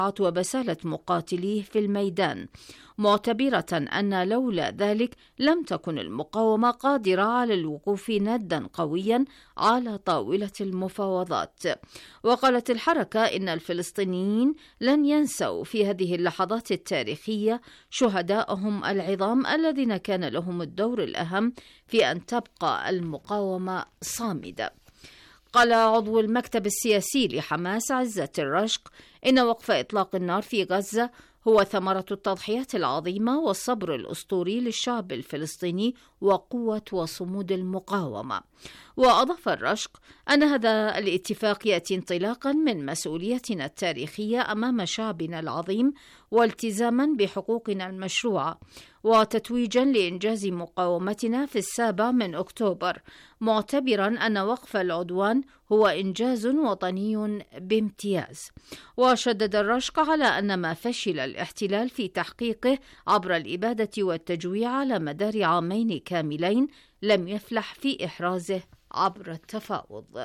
وبسالة مقاتليه في الميدان، معتبرة أن لولا ذلك لم تكن المقاومة قادرة على الوقوف ندا قويا على طاولة المفاوضات. وقالت الحركة إن الفلسطينيين لن ينسوا في هذه اللحظات التاريخية شهدائهم العظام الذين كان لهم الدور الأهم في أن تبقى المقاومة صامدة. قال عضو المكتب السياسي لحماس عزة الرشق إن وقف إطلاق النار في غزة هو ثمرة التضحيات العظيمة والصبر الأسطوري للشعب الفلسطيني وقوة وصمود المقاومة. وأضاف الرشق أن هذا الاتفاق يأتي انطلاقا من مسؤوليتنا التاريخية أمام شعبنا العظيم والتزاما بحقوقنا المشروعة وتتويجا لإنجاز مقاومتنا في 7 أكتوبر، معتبرا أن وقف العدوان هو إنجاز وطني بامتياز. وشدد الرشق على أن ما فشل الاحتلال في تحقيقه عبر الإبادة والتجويع على مدار عامين كاملين لم يفلح في إحرازه عبر التفاوض.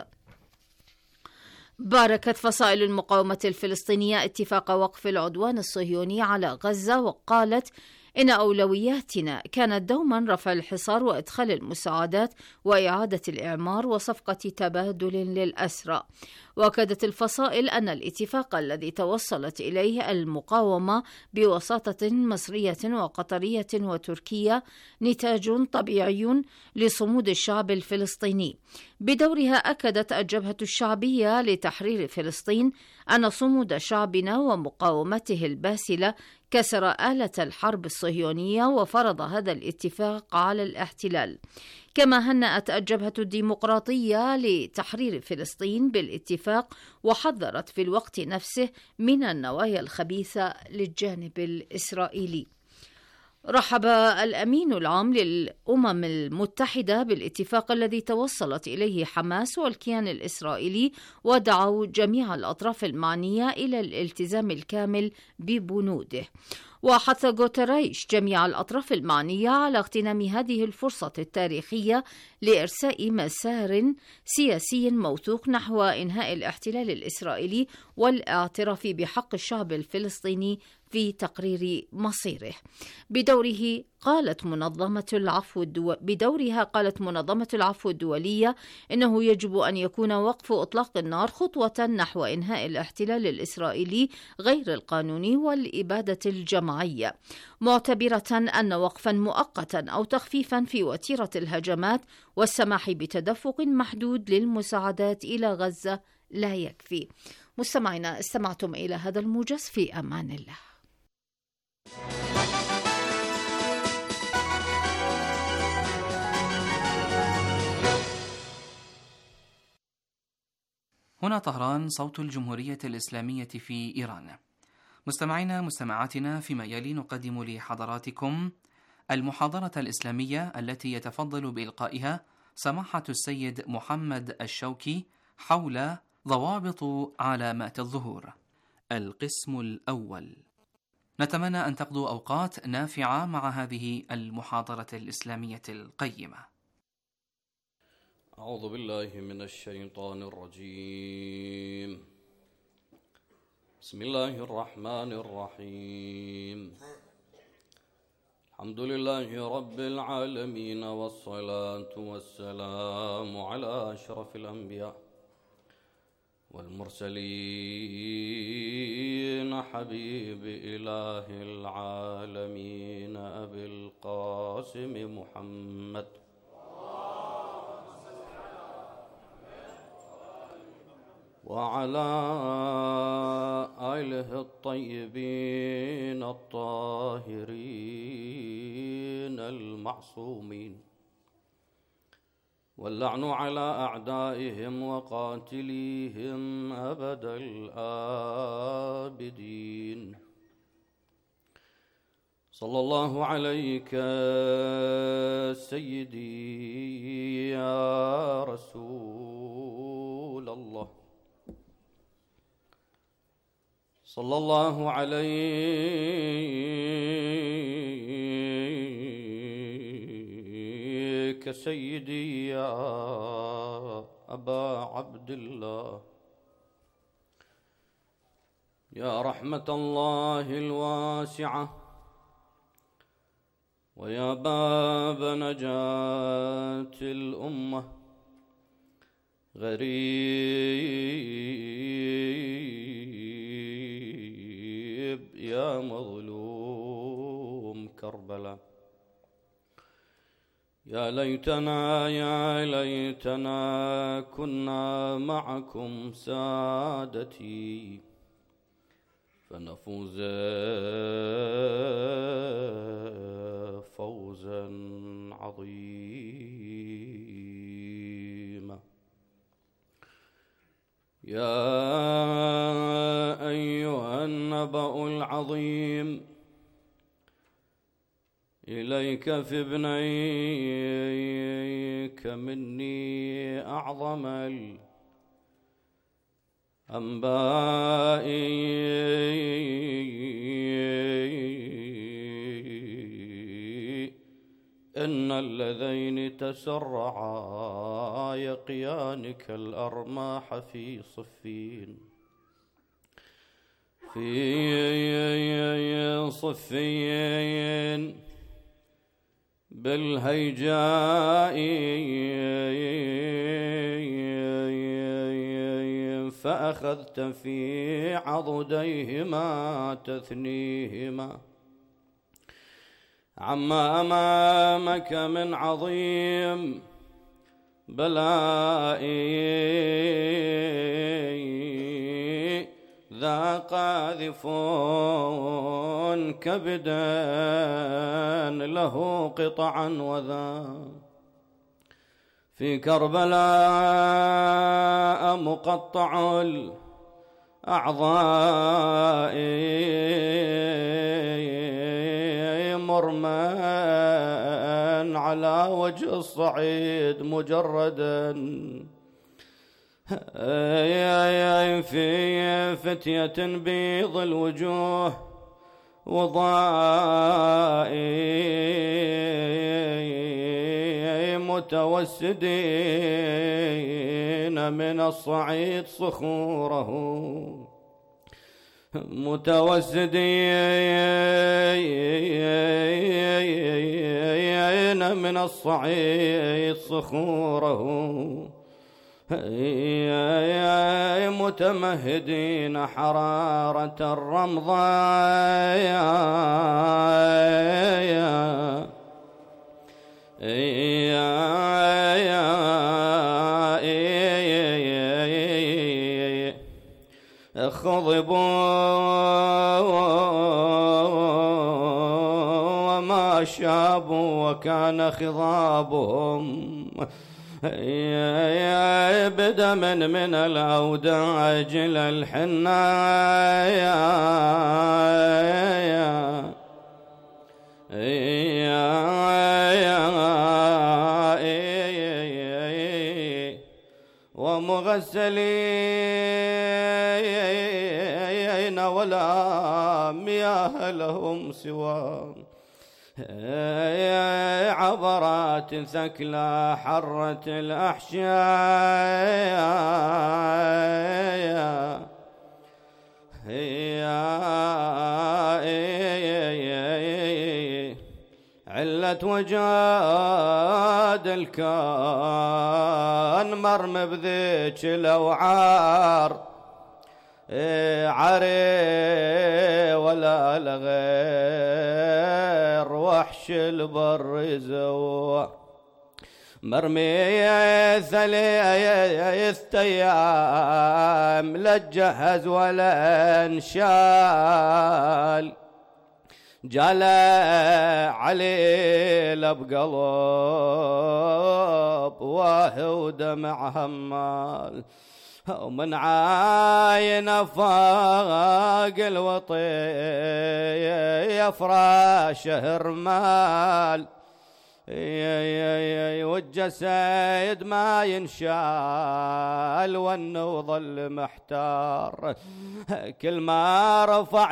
باركت فصائل المقاومة الفلسطينية اتفاق وقف العدوان الصهيوني على غزة، وقالت إن أولوياتنا كانت دوما رفع الحصار وإدخال المساعدات وإعادة الإعمار وصفقة تبادل للأسرى. وأكدت الفصائل أن الاتفاق الذي توصلت إليه المقاومة بوساطة مصرية وقطرية وتركية نتاج طبيعي لصمود الشعب الفلسطيني. بدورها أكدت الجبهة الشعبية لتحرير فلسطين أن صمود شعبنا ومقاومته الباسلة كسر آلة الحرب الصهيونية وفرض هذا الاتفاق على الاحتلال. كما هنأت الجبهة الديمقراطية لتحرير فلسطين بالاتفاق وحذرت في الوقت نفسه من النوايا الخبيثة للجانب الإسرائيلي. رحب الأمين العام للأمم المتحدة بالاتفاق الذي توصلت إليه حماس والكيان الإسرائيلي، ودعوا جميع الأطراف المعنية إلى الالتزام الكامل ببنوده. وحث غوتيريش جميع الأطراف المعنية على اغتنام هذه الفرصة التاريخية لإرساء مسار سياسي موثوق نحو إنهاء الاحتلال الإسرائيلي والاعتراف بحق الشعب الفلسطيني في تقرير مصيره. بدورها قالت منظمة العفو الدولية إنه يجب أن يكون وقف إطلاق النار خطوة نحو إنهاء الاحتلال الإسرائيلي غير القانوني والإبادة الجماعية، معتبرة أن وقفا مؤقتا أو تخفيفا في وتيرة الهجمات والسماح بتدفق محدود للمساعدات إلى غزة لا يكفي. مستمعينا، استمعتم إلى هذا الموجز، في أمان الله. هنا طهران، صوت الجمهورية الإسلامية في إيران. مستمعينا مستمعاتنا، فيما يلي نقدم لحضراتكم المحاضرة الإسلامية التي يتفضل بإلقائها سماحة السيد محمد الشوكي حول ضوابط علامات الظهور. القسم الأول. نتمنى أن تقضوا أوقات نافعة مع هذه المحاضرة الإسلامية القيمة. أعوذ بالله من الشيطان الرجيم. بسم الله الرحمن الرحيم. الحمد لله رب العالمين، والصلاة والسلام على أشرف الأنبياء والمرسلين، حبيب إله العالمين أبي القاسم محمد وعلى آله الطيبين الطاهرين المعصومين، واللعن على أعدائهم وقاتليهم أبد الآبدين. صلى الله عليك سيدي يا رسول الله، صلى الله عليك سيدي يا أبا عبد الله، يا رحمة الله الواسعة ويا باب نجاة الأمة، غريب يا مظلوم كربلاء. يا ليتنا كنا معكم سادتي فنفوز فوزا عظيما. يا أيها النبأ العظيم، إليك في ابنيك مني أعظم الأنباء، إن اللذين تسرعا يقيانك الأرماح في صفين، بالهيجاء، فأخذت في عضديهما تثنيهما عما أمامك من عظيم بلائي، ذا قاذف كبدا له قطعا، وذا في كربلاء مقطع الأعضاء، مرمى على وجه الصعيد مجردا، في فتية بيض الوجوه وضائي، متوسدين من الصعيد صخوره، متوسدين من الصعيد صخوره، متمهدين حرارة الرمضاء، خضبوا وما شابوا وكان خضابهم بدم من الأوداج للحنايا، ومغسلين ولا مياه لهم سوى عبرات ثكلى حرة الأحشاء، علة وجاد الكان مرمى بذيك الأوعار، عري ولا لغير وحش البر زوا، مرمي ثلاث أيام لا تجهز ولا انشال، جلا عليل بقلب واه ودمع همال، ومن عاين فاق الوطي يفرى شهر مال، والجسد ما ينشال وظل محتار، كل ما رفع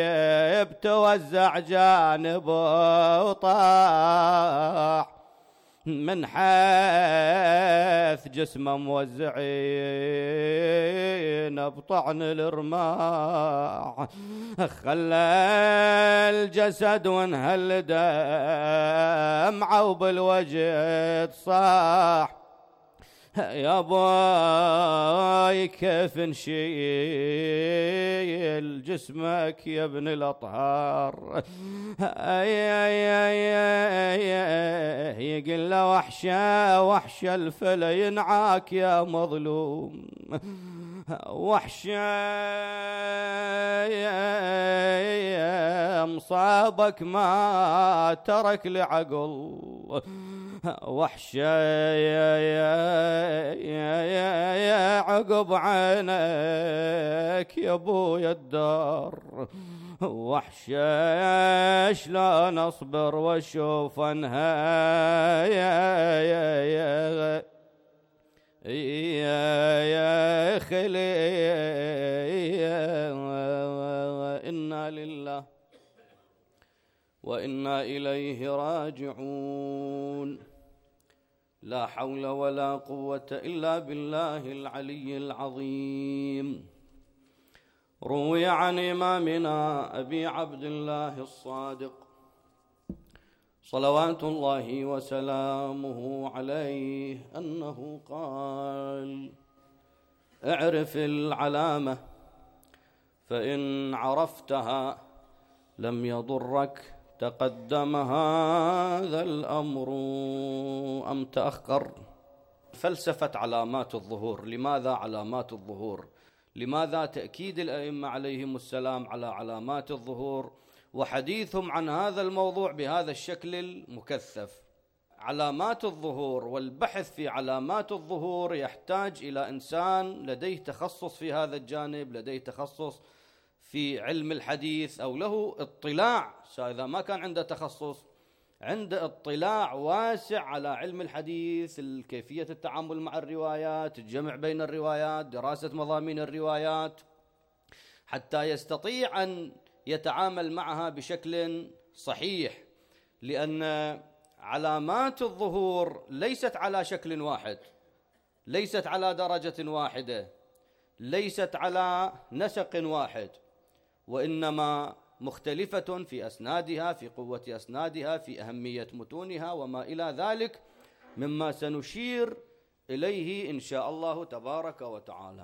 جانب توزع جانب وطاح، من حيث جسمه موزعين بطعن الرماح، خلى الجسد وانهل دمعه وبالوجد صاح يا باي كيف نشيل جسمك يا ابن الأطهار. يقول له وحش الفلا ينعاك يا مظلوم، وحشة مصابك ما ترك لعقل، وحشة يا عقب عينك يا ابويا الدار، وحشة شلون اصبر واشوف انها يا خلي. إنا لله وإنا إليه راجعون. لا حول ولا قوة إلا بالله العلي العظيم. روي عن إمامنا أبي عبد الله الصادق صلوات الله وسلامه عليه أنه قال: اعرف العلامة فإن عرفتها لم يضرك تقدم هذا الأمر أم تأخر. فلسفة علامات الظهور. لماذا علامات الظهور؟ لماذا تأكيد الأئمة عليهم السلام على علامات الظهور وحديثهم عن هذا الموضوع بهذا الشكل المكثف؟ علامات الظهور والبحث في علامات الظهور يحتاج إلى إنسان لديه تخصص في هذا الجانب، لديه تخصص في علم الحديث أو له اطلاع، إذا ما كان عنده تخصص عنده اطلاع واسع على علم الحديث، كيفية التعامل مع الروايات، الجمع بين الروايات، دراسة مضامين الروايات، حتى يستطيع أن يتعامل معها بشكل صحيح. لأن علامات الظهور ليست على شكل واحد، ليست على درجة واحدة، ليست على نسق واحد، وإنما مختلفة في أسنادها، في قوة أسنادها، في أهمية متونها وما إلى ذلك مما سنشير إليه إن شاء الله تبارك وتعالى.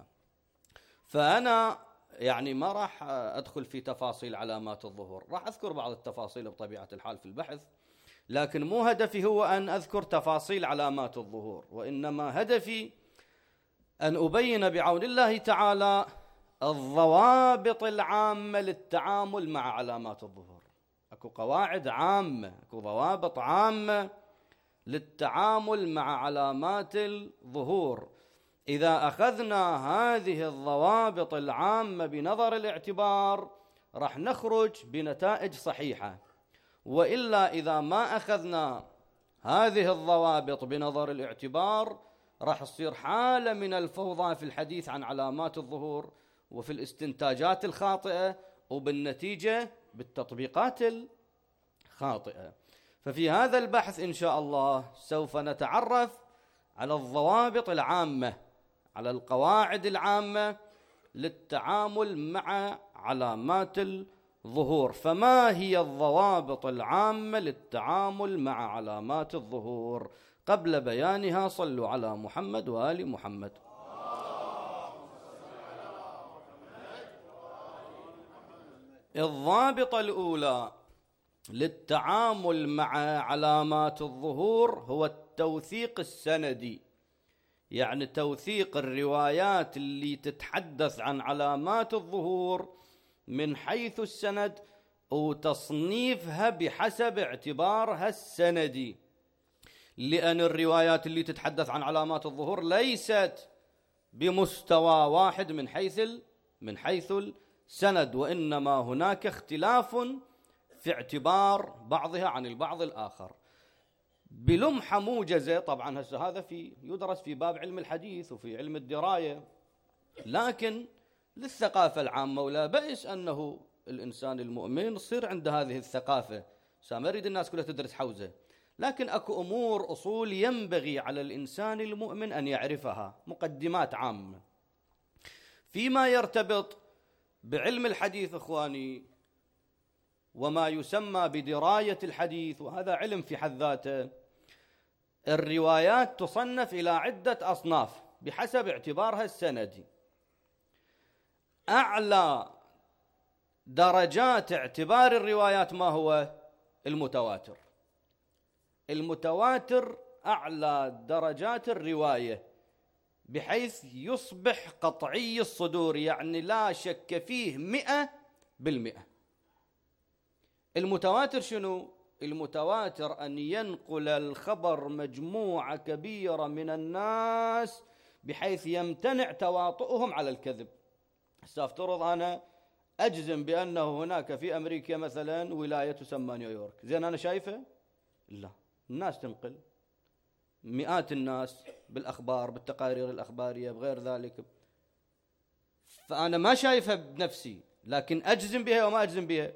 فأنا ما راح أدخل في تفاصيل علامات الظهور، راح أذكر بعض التفاصيل بطبيعة الحال في البحث، لكن مو هدفي هو أن أذكر تفاصيل علامات الظهور، وإنما هدفي أن أبين بعون الله تعالى الضوابط العامة للتعامل مع علامات الظهور. أكو قواعد عامة، أكو ضوابط عامة للتعامل مع علامات الظهور. إذا أخذنا هذه الضوابط العامة بنظر الاعتبار راح نخرج بنتائج صحيحة، وإلا إذا ما أخذنا هذه الضوابط بنظر الاعتبار راح تصير حالة من الفوضى في الحديث عن علامات الظهور وفي الاستنتاجات الخاطئة وبالنتيجة بالتطبيقات الخاطئة. ففي هذا البحث إن شاء الله سوف نتعرف على الضوابط العامة، على القواعد العامة للتعامل مع علامات الظهور. فما هي الضوابط العامة للتعامل مع علامات الظهور؟ قبل بيانها صلوا على محمد وآل محمد. الضابطة الأولى للتعامل مع علامات الظهور هو التوثيق السندي، يعني توثيق الروايات اللي تتحدث عن علامات الظهور من حيث السند وتصنيفها بحسب اعتبارها السندي. لأن الروايات اللي تتحدث عن علامات الظهور ليست بمستوى واحد من حيث السند، وإنما هناك اختلاف في اعتبار بعضها عن البعض الآخر. بلمحة موجزة، طبعا هذا يدرس في باب علم الحديث وفي علم الدراية، لكن للثقافة العامة، ولا بأس أنه الإنسان المؤمن يصير عنده هذه الثقافة، ما يريد الناس كلها تدرس حوزة، لكن أكو أمور أصول ينبغي على الإنسان المؤمن أن يعرفها، مقدمات عامة فيما يرتبط بعلم الحديث إخواني وما يسمى بدراية الحديث، وهذا علم في حد ذاته. الروايات تصنف إلى عدة أصناف بحسب اعتبارها السندي. أعلى درجات اعتبار الروايات ما هو؟ المتواتر. المتواتر أعلى درجات الرواية بحيث يصبح قطعي الصدور، يعني لا شك فيه 100%. المتواتر شنو؟ المتواتر أن ينقل الخبر مجموعة كبيرة من الناس بحيث يمتنع تواطؤهم على الكذب. سأفترض أنا أجزم بأنه هناك في أمريكا مثلا ولاية تسمى نيويورك، زين أنا شايفه؟ لا، الناس تنقل، مئات الناس بالأخبار، بالتقارير الأخبارية، بغير ذلك، فأنا ما شايفها بنفسي، لكن أجزم بها وما أجزم بها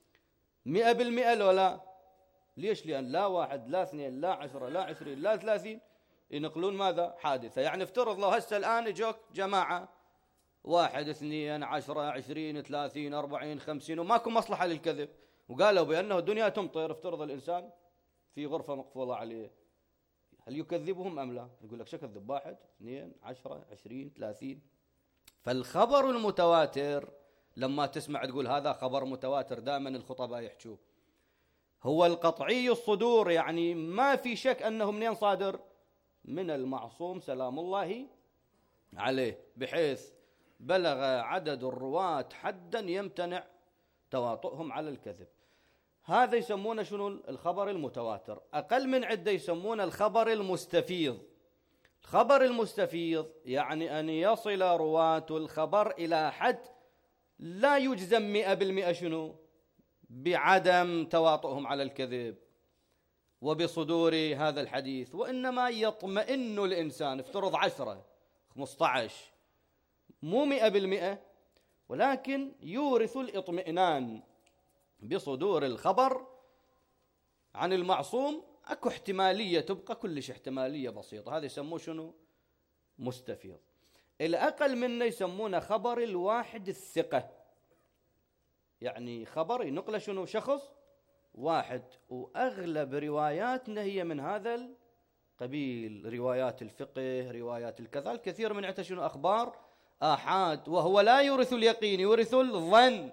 100%. لو لا، ليش؟ لأن لا واحد لا اثنين لا 10 لا 20 لا 30 ينقلون ماذا؟ حادثة. يعني افترض لو هسه الآن اجوك جماعة 1 2 10 20 30 40 50 وماكو مصلحة للكذب، وقالوا بأنه الدنيا تمطر، افترض الإنسان في غرفة مقفولة عليه، هل يكذبهم أم لا؟ يقول لك شو كذب؟ 1 2 10 20 30. فالخبر المتواتر لما تسمع تقول هذا خبر متواتر، دائما الخطباء يحجوه، هو القطعي الصدور، يعني ما في شك أنه منين صادر؟ من المعصوم سلام الله عليه، بحيث بلغ عدد الرواة حدا يمتنع تواطؤهم على الكذب. هذا يسمونه شنو؟ الخبر المتواتر. أقل من عدة يسمونه الخبر المستفيض. الخبر المستفيض يعني أن يصل رواة الخبر إلى حد لا يجزم 100% شنو؟ بعدم تواطؤهم على الكذب وبصدور هذا الحديث، وإنما يطمئن الإنسان، افترض 10 15 مو 100%، ولكن يورث الإطمئنان بصدور الخبر عن المعصوم. أكو احتمالية تبقى، كلش احتمالية بسيطة، هذا يسموه شنو؟ مستفيض. الأقل منه يسمونه خبر الواحد الثقة، يعني خبر ينقله شنو؟ شخص واحد، وأغلب رواياتنا هي من هذا القبيل، روايات الفقه، روايات الكذا، الكثير من عتها شنو؟ أخبار آحاد، وهو لا يورث اليقين، يورث الظن،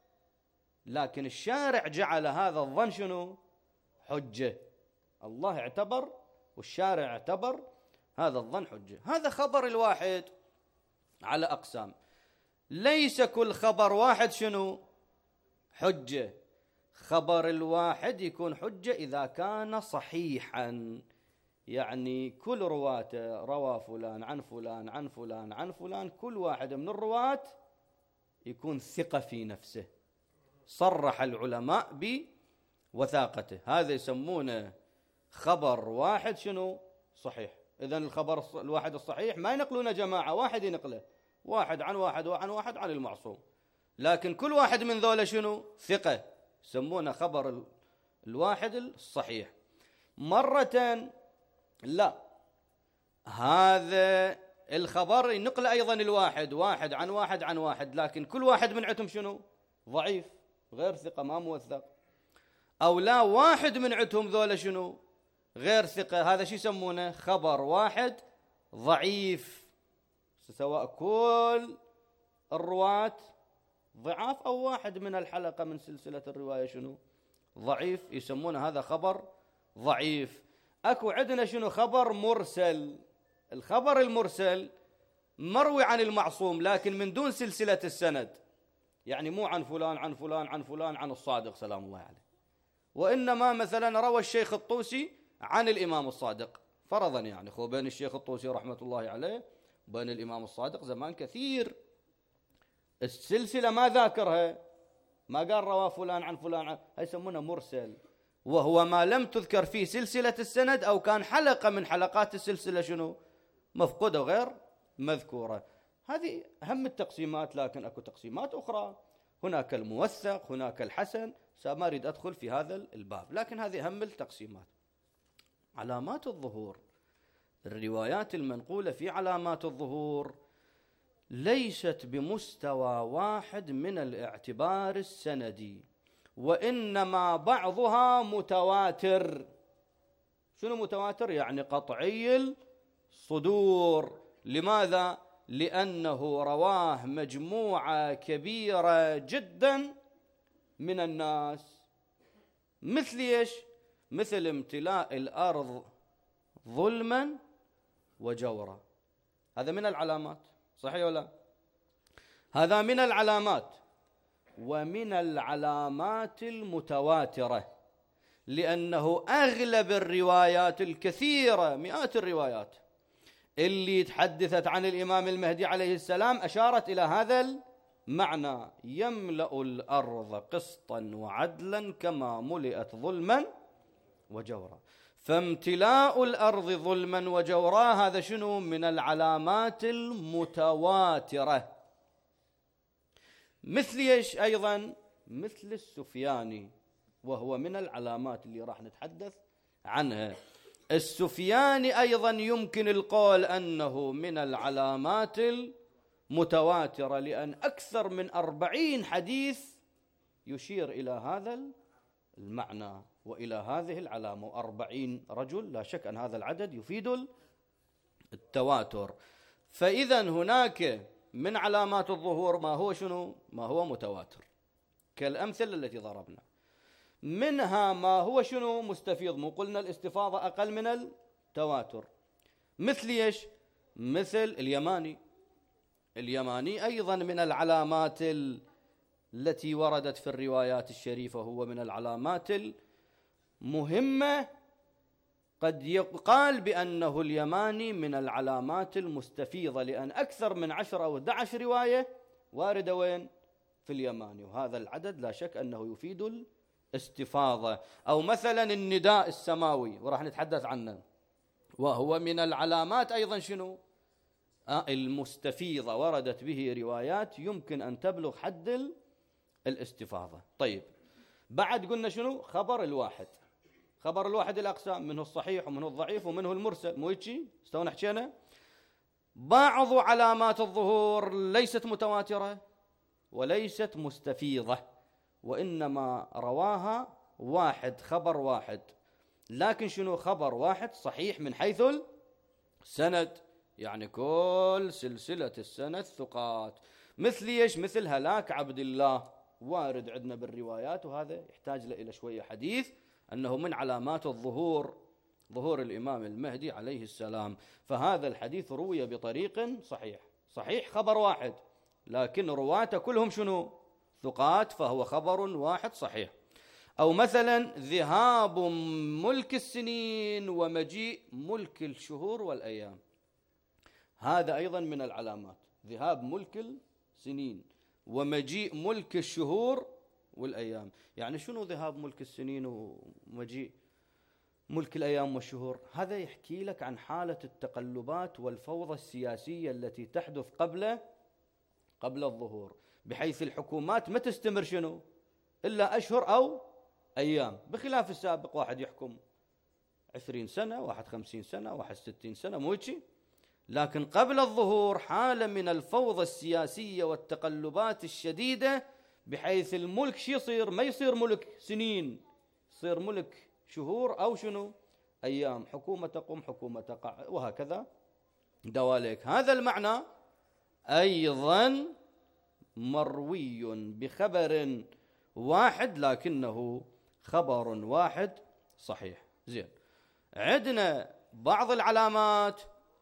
لكن الشارع جعل هذا الظن شنو؟ حجة. الله اعتبر والشارع اعتبر هذا الظن حجة. هذا خبر الواحد على أقسام. ليس كل خبر واحد شنو؟ حجة. خبر الواحد يكون حجة إذا كان صحيحا، يعني كل رواته روى فلان عن فلان عن فلان عن فلان، كل واحد من الرواة يكون ثقة في نفسه، صرح العلماء بوثاقته، هذا يسمونه خبر واحد شنو؟ صحيح. إذن الخبر الواحد الصحيح ما ينقلون جماعة، واحد ينقله، واحد عن واحد وعن واحد عن المعصوم، لكن كل واحد من ذولا شنو؟ ثقة، يسمونه خبر الواحد الصحيح. مرة لا، هذا الخبر ينقل أيضا الواحد، واحد عن واحد عن واحد، لكن كل واحد من عتهم شنو؟ ضعيف، غير ثقة، ما موثق. أو لا، واحد من عتهم ذولا شنو؟ غير ثقة، هذا شو يسمونه؟ خبر واحد ضعيف، سواء كل الرواة ضعاف أو واحد من الحلقة من سلسلة الرواية شنو؟ ضعيف، يسمونه هذا خبر ضعيف. أكو عندنا شنو؟ خبر مرسل. الخبر المرسل مروي عن المعصوم لكن من دون سلسلة السند، يعني مو عن فلان عن فلان عن فلان عن الصادق سلام الله عليه، وإنما مثلا روى الشيخ الطوسي عن الإمام الصادق فرضا، يعني خو بين الشيخ الطوسي رحمة الله عليه وبين الإمام الصادق زمان كثير، السلسلة ما ذاكرها، ما قال روى فلان عن فلان هاي يسمونه مرسل، وهو ما لم تذكر فيه سلسلة السند أو كان حلقة من حلقات السلسلة شنو؟ مفقودة وغير مذكورة. هذه أهم التقسيمات، لكن أكو تقسيمات أخرى، هناك الموثق، هناك الحسن، ما أريد أدخل في هذا الباب، لكن هذه أهم التقسيمات. علامات الظهور، الروايات المنقولة في علامات الظهور ليست بمستوى واحد من الاعتبار السندي، وإنما بعضها متواتر. شنو متواتر؟ يعني قطعي الصدور. لماذا؟ لأنه رواه مجموعة كبيرة جدا من الناس. مثل ايش؟ مثل امتلاء الأرض ظلما وجورا، هذا من العلامات، صحيح ولا؟ هذا من العلامات، ومن العلامات المتواترة، لأنه أغلب الروايات الكثيرة، مئات الروايات اللي تحدثت عن الإمام المهدي عليه السلام أشارت إلى هذا المعنى: يملأ الأرض قسطا وعدلا كما ملئت ظلما وجورا. فامتلاء الأرض ظلما وجورا هذا شنو؟ من العلامات المتواترة. مثل ايش أيضا؟ مثل السفياني، وهو من العلامات اللي راح نتحدث عنها. السفياني أيضا يمكن القول أنه من العلامات المتواترة، لأن أكثر من 40 حديث يشير إلى هذا المعنى وإلى هذه العلامة، 40 رجل، لا شك أن هذا العدد يفيد التواتر. فإذا هناك من علامات الظهور ما هو شنو؟ ما هو متواتر، كالأمثلة التي ضربنا. منها ما هو شنو؟ مستفيض، مو قلنا الاستفاضة أقل من التواتر. مثل ايش؟ مثل اليماني. اليماني أيضا من العلامات التي وردت في الروايات الشريفة، هو من العلامات المهمة. قد يقال بأنه اليماني من العلامات المستفيضة، لأن أكثر من 10 أو 11 رواية واردة وين؟ في اليماني، وهذا العدد لا شك أنه يفيد الاستفاضة. أو مثلا النداء السماوي، وراح نتحدث عنه، وهو من العلامات أيضا شنو؟ المستفيضة، وردت به روايات يمكن أن تبلغ حد الاستفاضة. طيب، بعد قلنا شنو؟ خبر الواحد. خبر الواحد الأقسام، منه الصحيح ومنه الضعيف ومنه المرسل، مو هيك؟ استونا حكينا. بعض علامات الظهور ليست متواترة وليست مستفيضة، وإنما رواها واحد، خبر واحد، لكن شنو؟ خبر واحد صحيح من حيث السند، يعني كل سلسلة السند ثقات. مثل ايش؟ مثل هلاك عبد الله، وارد عندنا بالروايات، وهذا يحتاج إلى شوية حديث، أنه من علامات الظهور ظهور الإمام المهدي عليه السلام. فهذا الحديث روي بطريق صحيح، صحيح خبر واحد، لكن رواته كلهم شنو؟ ثقات، فهو خبر واحد صحيح. أو مثلا ذهاب ملك السنين ومجيء ملك الشهور والأيام، هذا أيضا من العلامات، ذهاب ملك السنين ومجيء ملك الشهور والأيام. يعني شنو ذهاب ملك السنين ومجيء ملك الأيام والشهور؟ هذا يحكي لك عن حالة التقلبات والفوضى السياسية التي تحدث قبل الظهور، بحيث الحكومات ما تستمر شنو؟ إلا أشهر أو أيام، بخلاف السابق، واحد يحكم 20 سنة، واحد 50 سنة، واحد 60 سنة، مو هيك؟ لكن قبل الظهور حالة من الفوضى السياسية والتقلبات الشديدة، بحيث الملك شي يصير؟ ما يصير ملك سنين، يصير ملك شهور أو شنو؟ أيام، حكومة تقوم حكومة تقع، وهكذا دواليك. هذا المعنى أيضا مروي بخبر واحد، لكنه خبر واحد صحيح. زين، عندنا بعض العلامات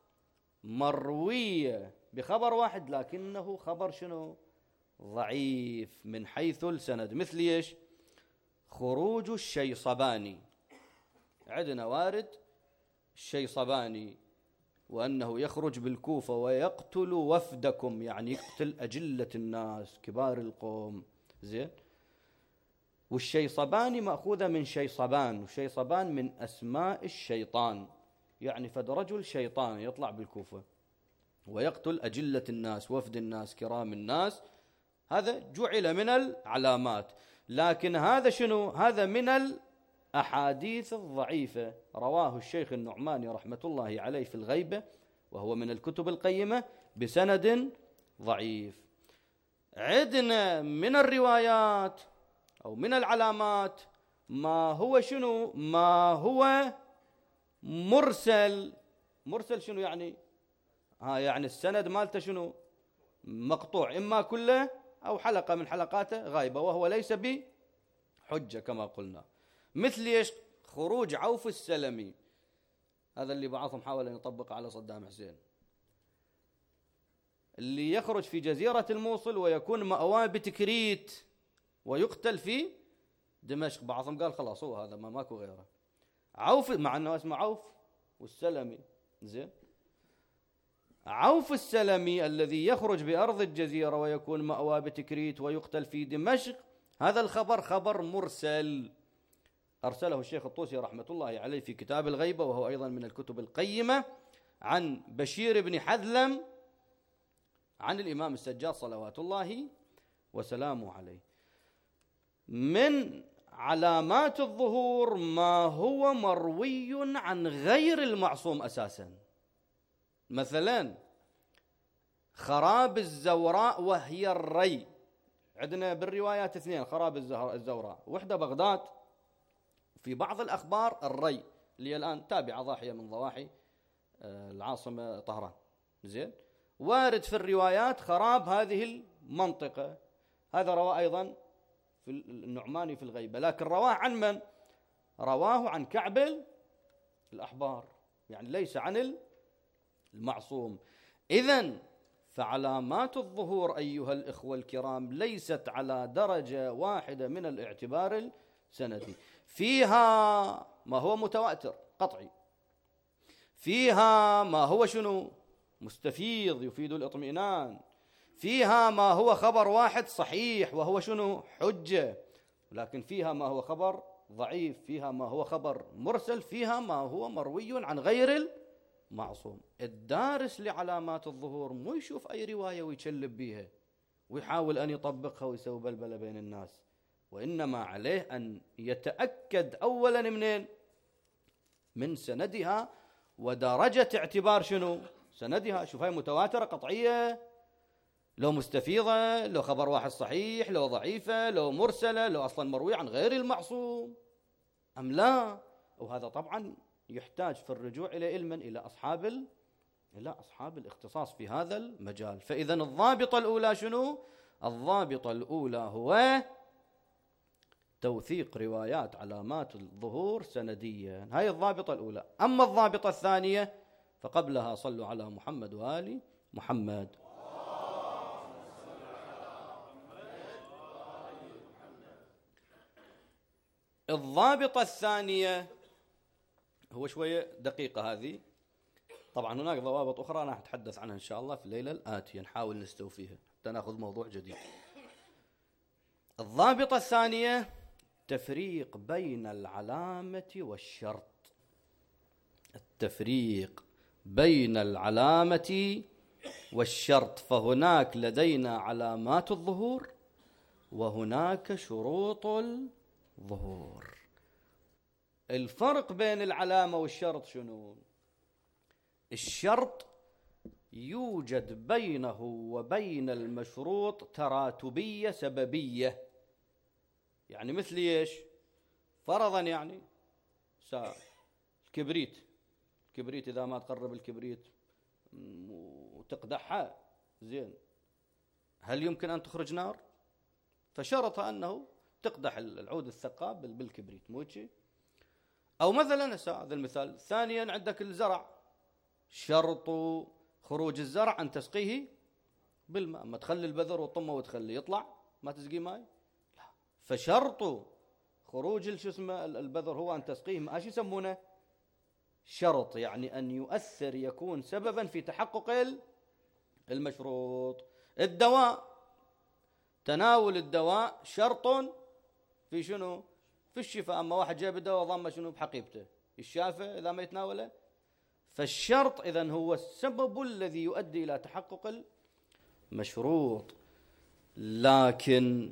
مروية بخبر واحد، لكنه خبر شنو؟ ضعيف من حيث السند. مثل ايش؟ خروج الشيصباني، عندنا وارد الشيصباني وأنه يخرج بالكوفة ويقتل وفدكم، يعني يقتل أجلة الناس كبار القوم. زين، والشيصباني مأخوذة من شيصبان، وشيصبان من أسماء الشيطان، يعني فد رجل شيطان يطلع بالكوفة ويقتل أجلة الناس، وفد الناس، كرام الناس، هذا جعل من العلامات. لكن هذا شنو؟ هذا من الأحاديث الضعيفة رواه الشيخ النعماني رحمة الله عليه في الغيبة، وهو من الكتب القيمة، بسند ضعيف. عندنا من الروايات أو من العلامات ما هو شنو؟ ما هو مرسل. مرسل شنو يعني؟ يعني السند مالته شنو؟ مقطوع، إما كله أو حلقة من حلقاته غايبة، وهو ليس بحجة كما قلنا. مثل ايش؟ خروج عوف السلمي، هذا اللي بعضهم حاول أن يطبق على صدام حسين، اللي يخرج في جزيرة الموصل ويكون مأواه بتكريت ويقتل في دمشق. بعضهم قال خلاص هو هذا، ما ماكو غيره. عوف، مع أنه اسمه عوف والسلمي، زين. عوف السلمي الذي يخرج بأرض الجزيرة ويكون مأواه بتكريت ويقتل في دمشق، هذا الخبر خبر مرسل، أرسله الشيخ الطوسي رحمة الله عليه في كتاب الغيبة، وهو أيضا من الكتب القيمة، عن بشير بن حذلم عن الإمام السجاد صلوات الله وسلامه عليه. من علامات الظهور ما هو مروي عن غير المعصوم أساسا، مثلا خراب الزوراء وهي الري. عندنا بالروايات اثنين، خراب الزوراء، وحدة بغداد، في بعض الأخبار الري اللي هي الآن تابعة ضاحية من ضواحي العاصمة طهران، زين. وارد في الروايات خراب هذه المنطقة، هذا رواه أيضا في النعماني في الغيبة، لكن رواه عن من؟ رواه عن كعب الأحبار، يعني ليس عن المعصوم. إذن فعلامات الظهور أيها الإخوة الكرام ليست على درجة واحدة من الاعتبار السندي، فيها ما هو متواتر قطعي، فيها ما هو شنو؟ مستفيض يفيد الاطمئنان، فيها ما هو خبر واحد صحيح وهو شنو؟ حجة، لكن فيها ما هو خبر ضعيف، فيها ما هو خبر مرسل، فيها ما هو مروي عن غير المعصوم. الدارس لعلامات الظهور مو يشوف أي رواية ويشلب بيها ويحاول أن يطبقها ويسوي بلبلة بين الناس، وإنما عليه أن يتأكد أولا منين؟ من سندها ودرجة اعتبار شنو؟ سندها. شوف هاي متواترة قطعية، لو مستفيضة، لو خبر واحد صحيح، لو ضعيفة، لو مرسلة، لو أصلا مروي عن غير المعصوم أم لا. وهذا طبعا يحتاج في الرجوع إلى علما إلى أصحاب الاختصاص في هذا المجال. فإذا الضابطة الأولى شنو؟ الضابطة الأولى هو توثيق روايات علامات الظهور سنديا، هاي الضابطة الأولى. أما الضابطة الثانية فقبلها صلوا على محمد وآل محمد. الضابطة الثانية هو شوية دقيقة هذه، طبعا هناك ضوابط أخرى أنا أتحدث عنها إن شاء الله في الليلة الآتية، نحاول نستوفيها حتى نأخذ موضوع جديد. الضابطة الثانية تفريق بين العلامة والشرط. التفريق بين العلامة والشرط، فهناك لدينا علامات الظهور وهناك شروط الظهور. الفرق بين العلامة والشرط شنو؟ الشرط يوجد بينه وبين المشروط تراتبية سببية، يعني مثل ايش؟ فرضا يعني الكبريت إذا ما تقرب الكبريت وتقدحها، زين، هل يمكن أن تخرج نار؟ فشرط أنه تقدح العود الثقاب بالكبريت، مو شيء؟ أو مثلا هذا المثال. ثانيا عندك الزرع، شرط خروج الزرع أن تسقيه بالماء، أما تخلي البذر وطمه وتخليه يطلع ما تسقيه ماء، لا. فشرط خروج البذر هو أن تسقيه ماء، ايش يسمونه؟ شرط، يعني أن يؤثر، يكون سببا في تحقق المشروط. الدواء، تناول الدواء شرط في شنو؟ في الشفاء. أما واحد جاب الدواء ضمه شنو بحقيبته، الشافى إذا ما يتناوله. فالشرط إذن هو السبب الذي يؤدي إلى تحقق المشروط. لكن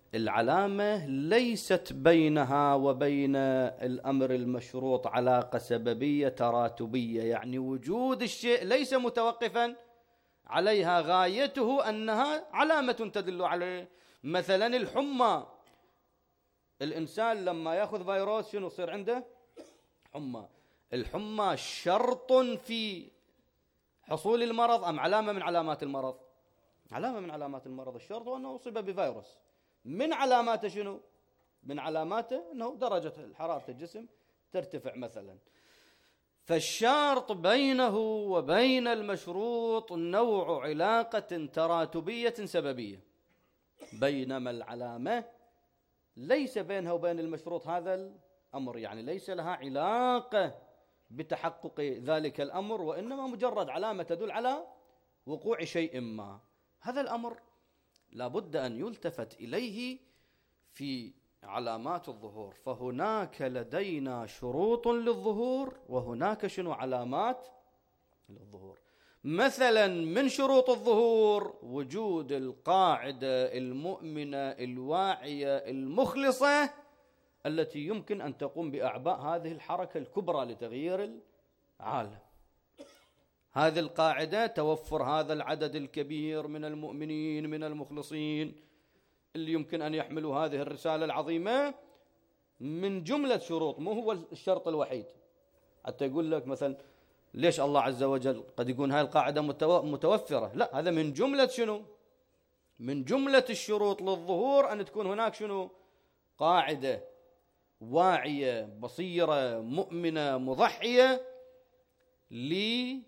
العلامة ليست بينها وبين الأمر المشروط علاقة سببية تراتبية، يعني وجود الشيء ليس متوقفا عليها، غايته أنها علامة تدل عليه. مثلا الحمى، الإنسان لما يأخذ فيروس شنو يصير عنده؟ حمى. الحمى شرط في حصول المرض أم علامة من علامات المرض؟ علامة من علامات المرض. الشرط هو أنه أصيب بفيروس. من علاماته شنو؟ من علاماته أنه درجة حرارة الجسم ترتفع مثلا. فالشرط بينه وبين المشروط نوع علاقة تراتبية سببية، بينما العلامة ليس بينها وبين المشروط هذا الأمر، يعني ليس لها علاقة بتحقق ذلك الأمر، وإنما مجرد علامة تدل على وقوع شيء ما. هذا الأمر لابد أن يلتفت إليه في علامات الظهور. فهناك لدينا شروط للظهور وهناك شنو علامات للظهور. مثلا من شروط الظهور وجود القاعدة المؤمنة الواعية المخلصة التي يمكن أن تقوم بأعباء هذه الحركة الكبرى لتغيير العالم. هذه القاعدة توفر هذا العدد الكبير من المؤمنين من المخلصين اللي يمكن أن يحملوا هذه الرسالة العظيمة من جملة شروط، مو هو الشرط الوحيد. حتى يقول لك مثلا ليش الله عز وجل قد يكون هاي القاعدة متوفرة؟ لا، هذا من جملة شنو؟ من جملة الشروط للظهور أن تكون هناك شنو؟ قاعدة واعية بصيرة مؤمنة مضحية لظهور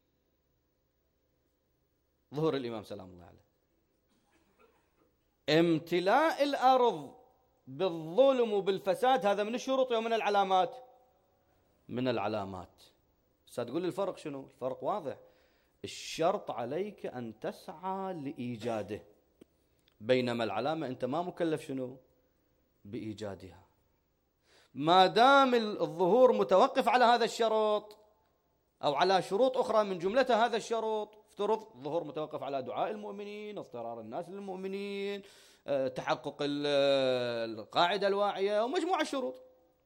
الإمام سلام الله عليه. امتلاء الأرض بالظلم وبالفساد هذا من الشروط ومن العلامات؟ من العلامات. ستقول لي الفرق شنو؟ الفرق واضح. الشرط عليك أن تسعى لإيجاده، بينما العلامة أنت ما مكلف شنو؟ بإيجادها. ما دام الظهور متوقف على هذا الشرط أو على شروط أخرى من جملتها هذا الشروط، افترض الظهور متوقف على دعاء المؤمنين، اضطرار الناس للمؤمنين، تحقق القاعدة الواعية ومجموعة الشروط.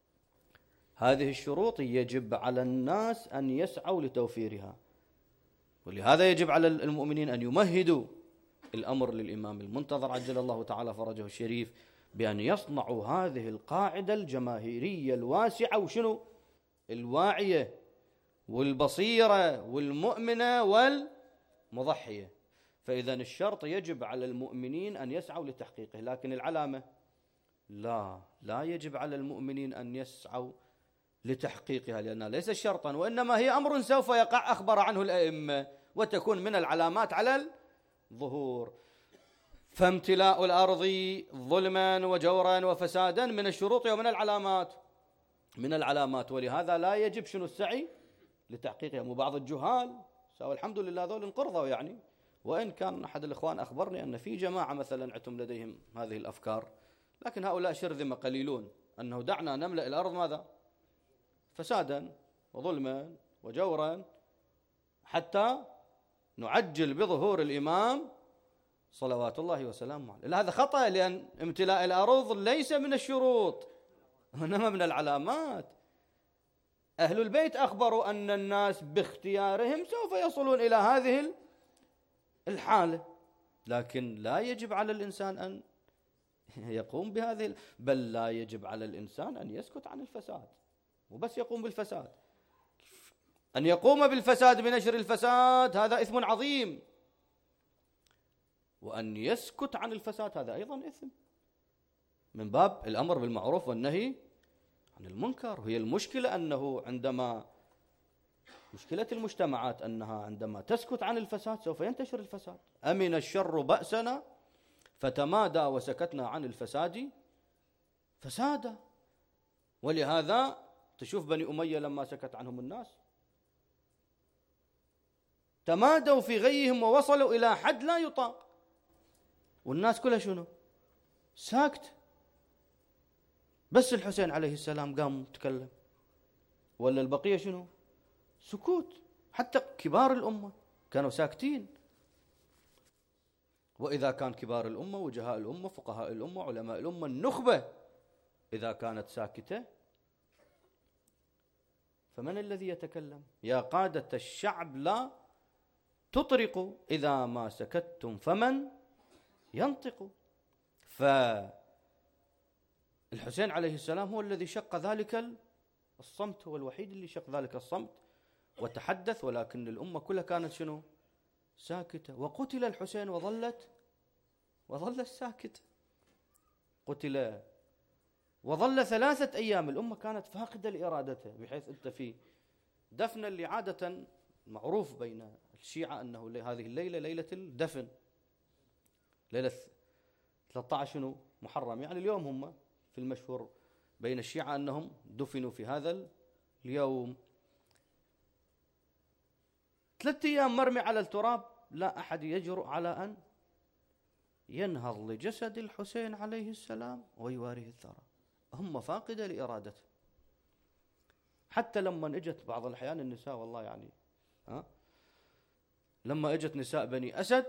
هذه الشروط يجب على الناس أن يسعوا لتوفيرها، ولهذا يجب على المؤمنين أن يمهدوا الأمر للإمام المنتظر عجل الله تعالى فرجه الشريف بأن يصنعوا هذه القاعدة الجماهيرية الواسعة وشنو؟ الواعية والبصيرة والمؤمنة والمضحية. فإذا الشرط يجب على المؤمنين أن يسعوا لتحقيقه، لكن العلامة لا يجب على المؤمنين أن يسعوا لتحقيقها، لأنها ليس شرطا وإنما هي أمر سوف يقع أخبر عنه الأئمة وتكون من العلامات على الظهور. فامتلاء الأرض ظلما وجورا وفسادا من الشروط ومن العلامات، من العلامات. ولهذا لا يجب شنو؟ السعي لتحقيقها. مو بعض الجهال سوى الحمد لله ذول انقرضوا يعني، وإن كان أحد الإخوان أخبرني أن في جماعة مثلا عتم لديهم هذه الأفكار، لكن هؤلاء شرذمة قليلون، أنه دعنا نملأ الأرض ماذا؟ فسادا وظلما وجورا حتى نعجل بظهور الإمام صلوات الله وسلامه عليه. هذا خطأ، لأن امتلاء الأرض ليس من الشروط وإنما من العلامات. أهل البيت أخبروا أن الناس باختيارهم سوف يصلون إلى هذه الحالة، لكن لا يجب على الإنسان أن يقوم بهذه، بل لا يجب على الإنسان أن يسكت عن الفساد، وبس يقوم بالفساد. أن يقوم بالفساد بنشر الفساد هذا إثم عظيم، وأن يسكت عن الفساد هذا أيضا إثم، من باب الأمر بالمعروف والنهي عن المنكر. وهي المشكلة أنه عندما مشكلة المجتمعات أنها عندما تسكت عن الفساد سوف ينتشر الفساد. أمن الشر بأسنا فتمادى وسكتنا عن الفساد فسادا. ولهذا تشوف بني أمية لما سكت عنهم الناس تمادوا في غيهم ووصلوا إلى حد لا يطاق، والناس كلها شنو؟ ساكت. بس الحسين عليه السلام قام تكلم، ولا البقية شنو؟ سكوت. حتى كبار الأمة كانوا ساكتين. وإذا كان كبار الأمة، وجهاء الأمة، فقهاء الأمة، علماء الأمة، النخبة إذا كانت ساكتة، فمن الذي يتكلم؟ يا قادة الشعب لا تطرقوا، إذا ما سكتتم فمن ينطق. فالحسين عليه السلام هو الذي شق ذلك الصمت، هو الوحيد اللي شق ذلك الصمت وتحدث، ولكن الأمة كلها كانت شنو؟ ساكتة. وقتل الحسين وظلت ساكتة، قتل وظل 3 أيام. الأمة كانت فاقدة لإرادته، بحيث أنت في دفن اللي عادة معروف بين الشيعة أنه هذه الليلة ليلة الدفن، ليلة 13 محرم، يعني اليوم هم في المشهور بين الشيعة أنهم دفنوا في هذا اليوم. 3 أيام مرمي على التراب، لا أحد يجرؤ على أن ينهض لجسد الحسين عليه السلام ويواريه الثرى. هم فاقدة لإرادته. حتى لما اجت بعض الأحيان النساء، والله يعني لما اجت نساء بني أسد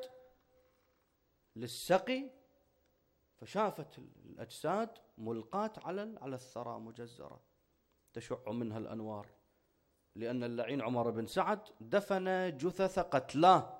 للسقي، فشافت الأجساد ملقاة على الثرى مجزرة تشع منها الأنوار، لأن اللعين عمر بن سعد دفن جثث قتلاه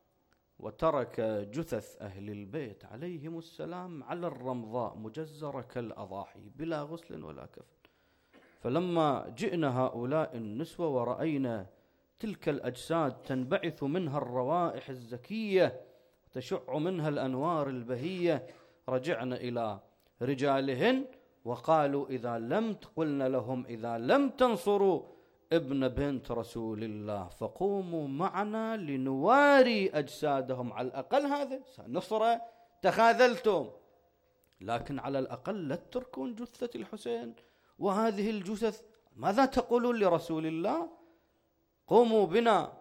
وترك جثث أهل البيت عليهم السلام على الرمضاء مجزرة كالأضاحي بلا غسل ولا كفن. فلما جئنا هؤلاء النسوة ورأينا تلك الأجساد تنبعث منها الروائح الزكية تشع منها الأنوار البهية، رجعنا إلى رجالهن وقالوا قلنا لهم إذا لم تنصروا ابن بنت رسول الله فقوموا معنا لنواري أجسادهم. على الأقل هذا نصرة تخاذلتم، لكن على الأقل لا تتركون جثة الحسين وهذه الجثث. ماذا تقولون لرسول الله؟ قوموا بنا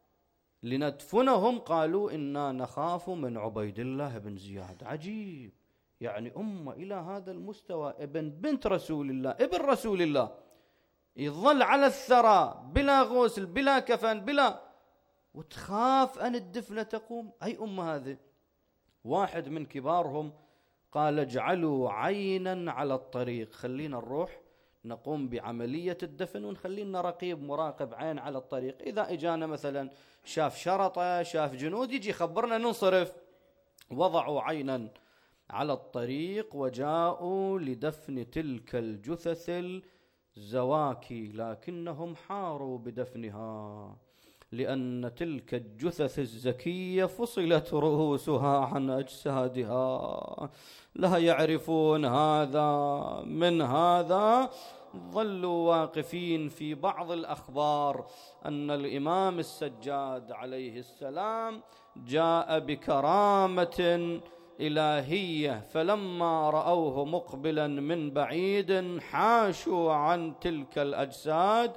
لندفنهم. قالوا إنا نخاف من عبيد الله بن زياد. عجيب، يعني أمة إلى هذا المستوى، ابن بنت رسول الله، ابن رسول الله، يظل على الثرى بلا غسل بلا كفن بلا، وتخاف أن الدفنة تقوم. أي أمة هذه؟ واحد من كبارهم قال اجعلوا عينا على الطريق، خلينا نروح نقوم بعملية الدفن ونخلينا رقيب مراقب عين على الطريق، إذا إجانا مثلا شاف شرطة شاف جنود يجي خبرنا ننصرف. وضعوا عينا على الطريق وجاءوا لدفن تلك الجثث الزواكي، لكنهم حاروا بدفنها لأن تلك الجثث الزكية فصلت رؤوسها عن أجسادها، لا يعرفون هذا من هذا. ظلوا واقفين. في بعض الأخبار أن الإمام السجاد عليه السلام جاء بكرامة إلهية، فلما رأوه مقبلا من بعيد حاشوا عن تلك الأجساد.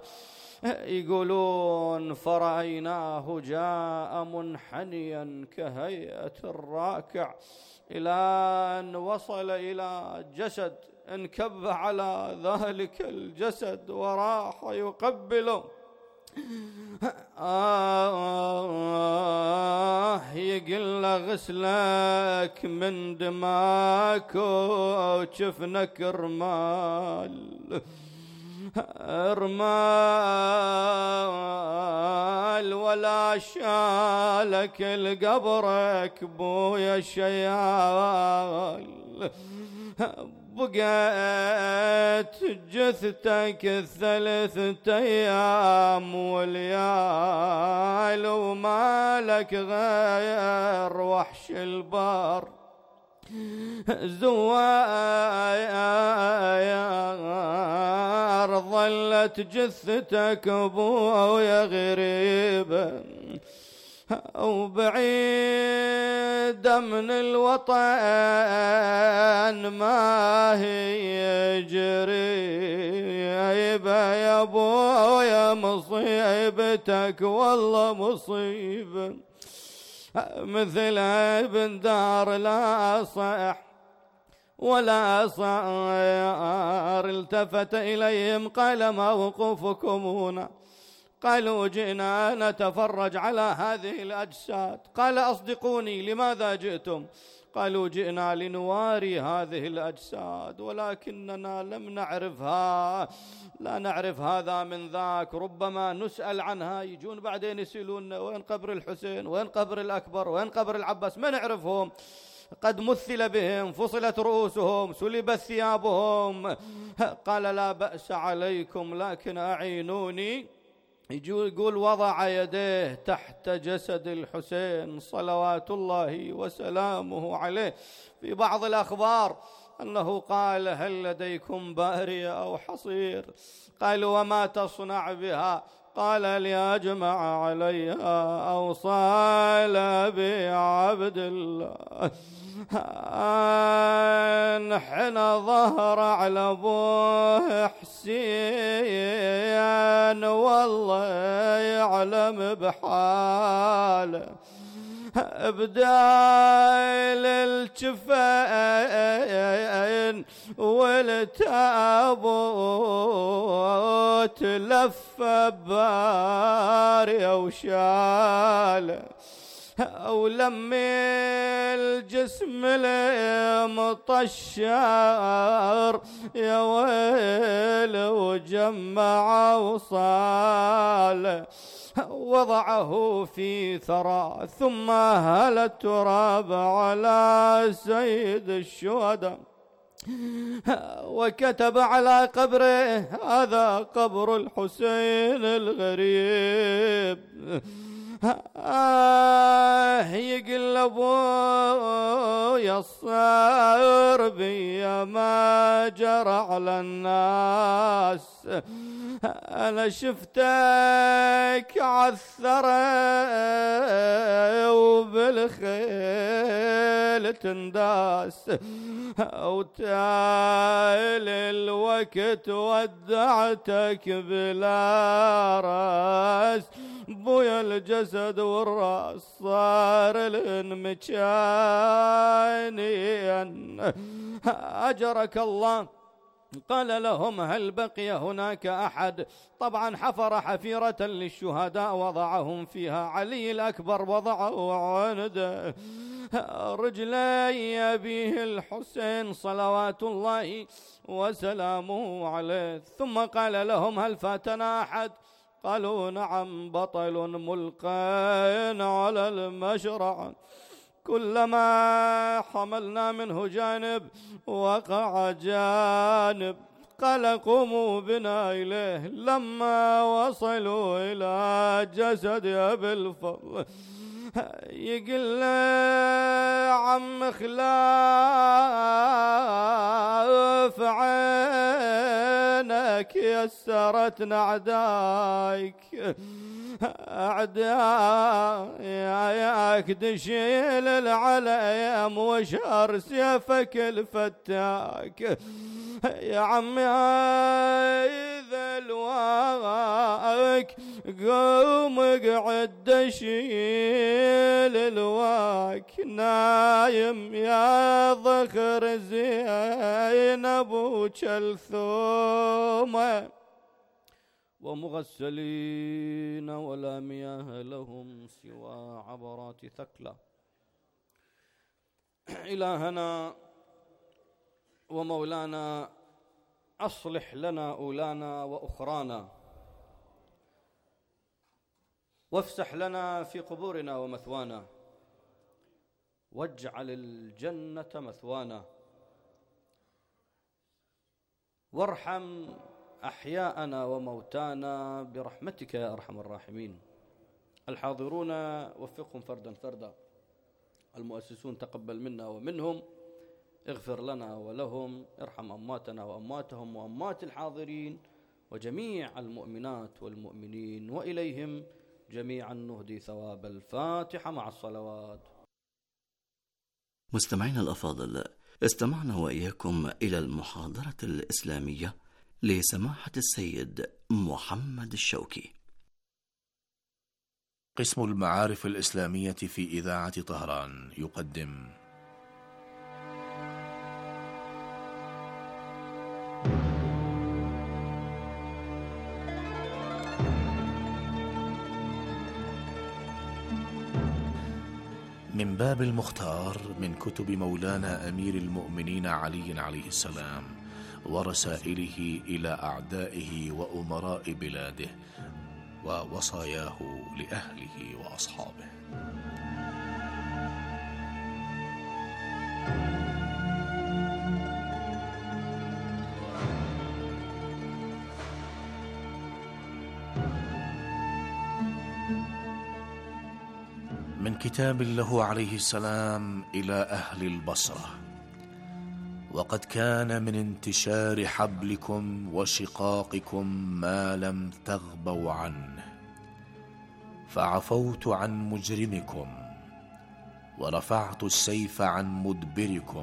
يقولون فرأيناه جاء منحنيا كهيئة الراكع إلى أن وصل إلى جسد انكب على ذلك الجسد وراح يقبله. يقل غسلك من دماك وشفنك رمال ولا شالك لقبرك بويا الشيال، بقيت جثتك 3 أيام وليال ومالك غير وحش البار. زوار ظلت جثتك بويا غريبة وبعيد من الوطن ما هي جريبة يا ابويا مصيبتك والله مصيبة مثل ابن دار لا صح ولا صار. التفت إليهم قال ما وقوفكم هنا؟ قالوا جئنا نتفرج على هذه الأجساد. قال أصدقوني لماذا جئتم؟ قالوا جئنا لنواري هذه الأجساد ولكننا لم نعرفها، لا نعرف هذا من ذاك، ربما نسأل عنها يجون بعدين يسألوننا وين قبر الحسين، وين قبر الأكبر، وين قبر العباس، ما نعرفهم، قد مثل بهم، فصلت رؤوسهم، سلبت ثيابهم. قال لا بأس عليكم لكن أعينوني. يقول وضع يديه تحت جسد الحسين صلوات الله وسلامه عليه. في بعض الأخبار أنه قال هل لديكم بارية أو حصير؟ قالوا وما تصنع بها؟ قال ليجمع عليها أو صال بي عبد الله. نحن ظهر على أبوه حسين والله يعلم بحاله، بدال الجفين والتابوت لف باري وشاله، ولم الجسم المطشر يا ويل وجمع وصال، وضعه في ثرى ثم هل التراب على سيد الشهداء وكتب على قبره هذا قبر الحسين الغريب. يقلبوا يصار بي ما جرى على الناس، أنا شفتك عالثرى وبالخيل تنداس، وتال الوقت ودعتك بلا راس، بويا الجسد والراس صار المكانين. أجرك الله. قال لهم هل بقي هناك أحد؟ طبعا حفر حفيرة للشهداء وضعهم فيها. علي الأكبر وضعه عند رجلي أبيه الحسين صلوات الله وسلامه عليه. ثم قال لهم هل فاتنا أحد؟ قالوا نعم، بطل ملقين على المشرع، كلما حملنا منه جانب وقع جانب. قال قوموا بنا إليه. لما وصلوا إلى جسد أبي الفضل يقول عم خلاف عينك يسرتنا أعدائك، أعدائك تشيل العليم وشهر سيفك الفتاك. يا عمي إذا الواك قوم اقعد شيل الواك، نايم يا ذخر زينب وكلثوم ومغسلين ولا مياه لهم سوى عبرات ثكلى. إلهنا ومولانا أصلح لنا أولانا وأخرانا، وافسح لنا في قبورنا ومثوانا، واجعل الجنة مثوانا، وارحم أحياءنا وموتانا برحمتك يا أرحم الراحمين. الحاضرون وفقهم فردا فردا، المؤسسون تقبل منا ومنهم، اغفر لنا ولهم، ارحم أمواتنا وأمواتهم وأموات الحاضرين وجميع المؤمنات والمؤمنين، وإليهم جميعا نهدي ثواب الفاتحة مع الصلوات. مستمعينا الأفاضل، استمعنا وإياكم إلى المحاضرة الإسلامية لسماحة السيد محمد الشوكي. قسم المعارف الإسلامية في إذاعة طهران يقدم من باب المختار من كتب مولانا أمير المؤمنين علي عليه السلام ورسائله إلى أعدائه وأمراء بلاده ووصاياه لأهله وأصحابه. من كتاب له عليه السلام إلى أهل البصرة: وقد كان من انتشار حبلكم وشقاقكم ما لم تغبوا عنه، فعفوت عن مجرمكم ورفعت السيف عن مدبركم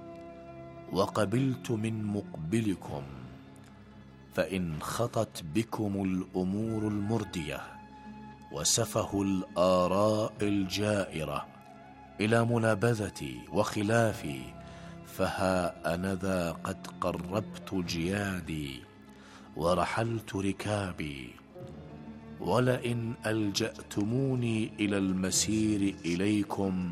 وقبلت من مقبلكم، فإن خطت بكم الأمور المردية وسفه الآراء الجائرة إلى منابذتي وخلافي، فها أنذا قد قربت جيادي ورحلت ركابي، ولئن ألجأتموني إلى المسير إليكم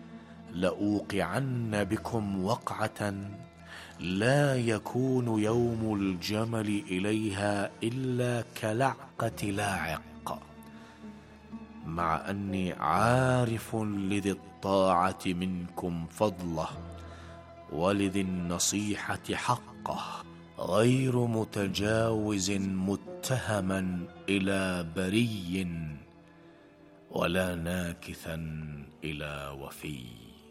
لأوقعن بكم وقعة لا يكون يوم الجمل إليها إلا كلعقة لاعق، مع أني عارف لذي الطاعة منكم فضله ولذي النصيحة حقه، غير متجاوز متهما إلى بري ولا ناكثا إلى وفي.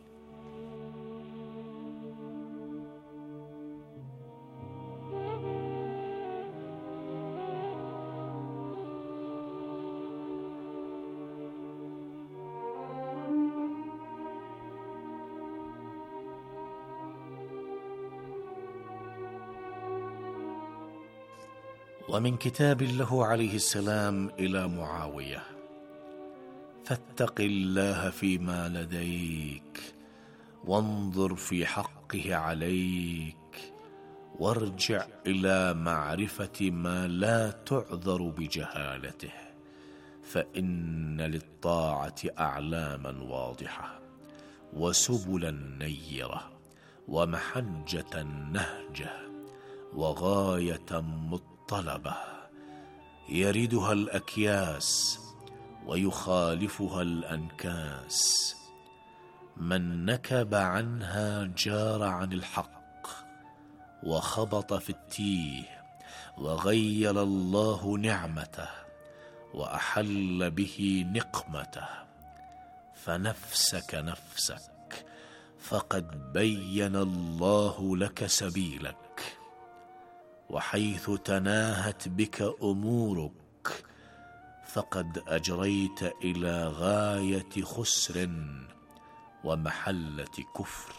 ومن كتاب له عليه السلام إلى معاوية: فاتق الله فيما لديك وانظر في حقه عليك، وارجع إلى معرفة ما لا تعذر بجهالته، فإن للطاعة أعلاما واضحة وسبلا نيرة ومحجة نهجة وغاية مطلبة يردها الأكياس ويخالفها الأنكاس، من نكب عنها جار عن الحق وخبط في التيه، وغيل الله نعمته وأحل به نقمته، فنفسك نفسك فقد بين الله لك سبيلك، وحيث تناهت بك أمورك فقد أجريت إلى غاية خسر ومحلة كفر،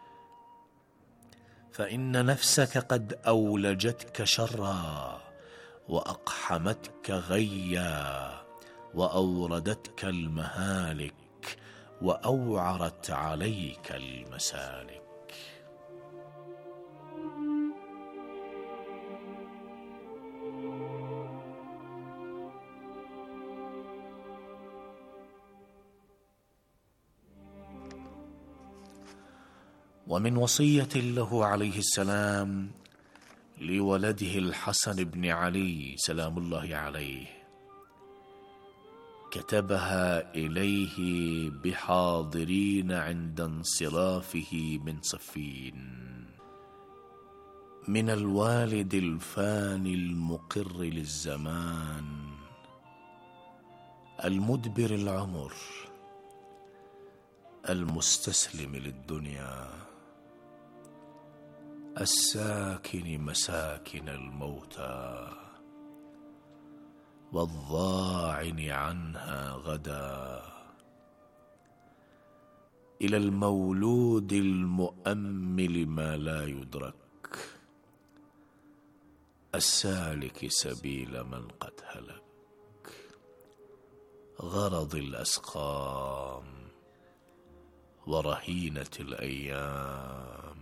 فإن نفسك قد أولجتك شرا وأقحمتك غيا وأوردتك المهالك وأوعرت عليك المسالك. ومن وصية له عليه السلام لولده الحسن بن علي سلام الله عليه كتبها إليه بحاضرين عند انصرافه من صفين: من الوالد الفاني المقر للزمان المدبر العمر المستسلم للدنيا الساكن مساكن الموتى والضاعن عنها غدا، إلى المولود المؤمل ما لا يدرك السالك سبيل من قد هلك، غرض الأسقام ورهينة الأيام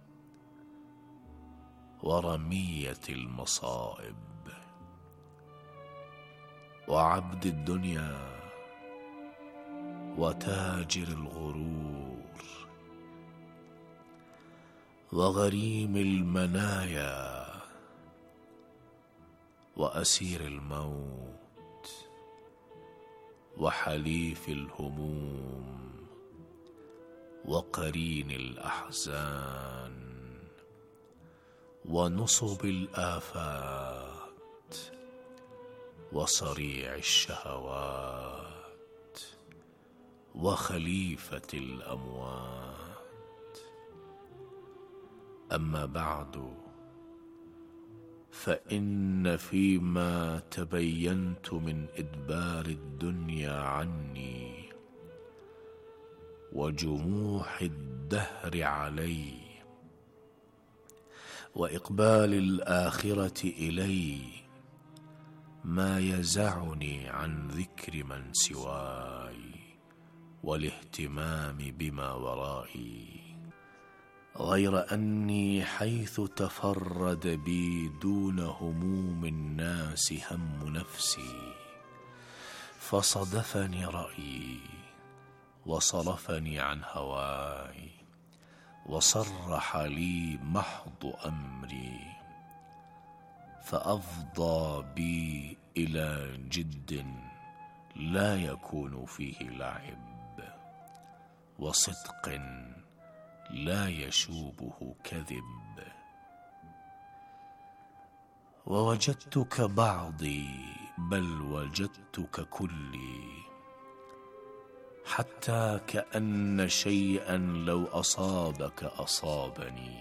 ورمية المصائب، وعبد الدنيا وتاجر الغرور وغريم المنايا وأسير الموت وحليف الهموم وقرين الأحزان ونصب الآفات وصريع الشهوات وخليفة الأموات. أما بعد، فإن فيما تبينت من إدبار الدنيا عني وجموح الدهر علي وإقبال الآخرة إلي ما يزعني عن ذكر من سواي والاهتمام بما ورائي، غير أني حيث تفرد بي دون هموم الناس هم نفسي فصدفني رأيي وصرفني عن هواي وصرح لي محض أمري، فأفضى بي إلى جد لا يكون فيه لعب وصدق لا يشوبه كذب. ووجدتك بعضي بل وجدتك كلي، حتى كأن شيئا لو أصابك أصابني،